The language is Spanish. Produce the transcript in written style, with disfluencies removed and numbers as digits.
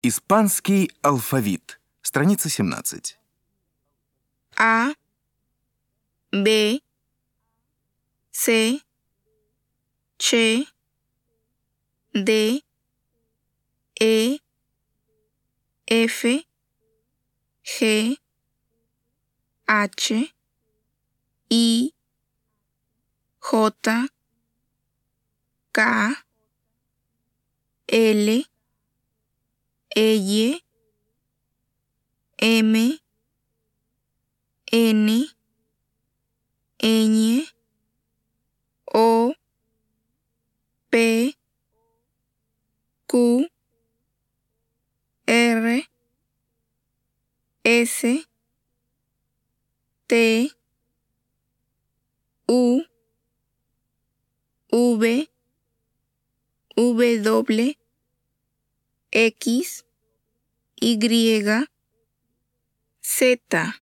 Испанский алфавит. Страница 17. A, B, C, Ch, D, E, F, G, H, I, J, K, L, Y, M, N, Ñ, O, P, Q, R, S, T, U, V, W, X, Y, Z.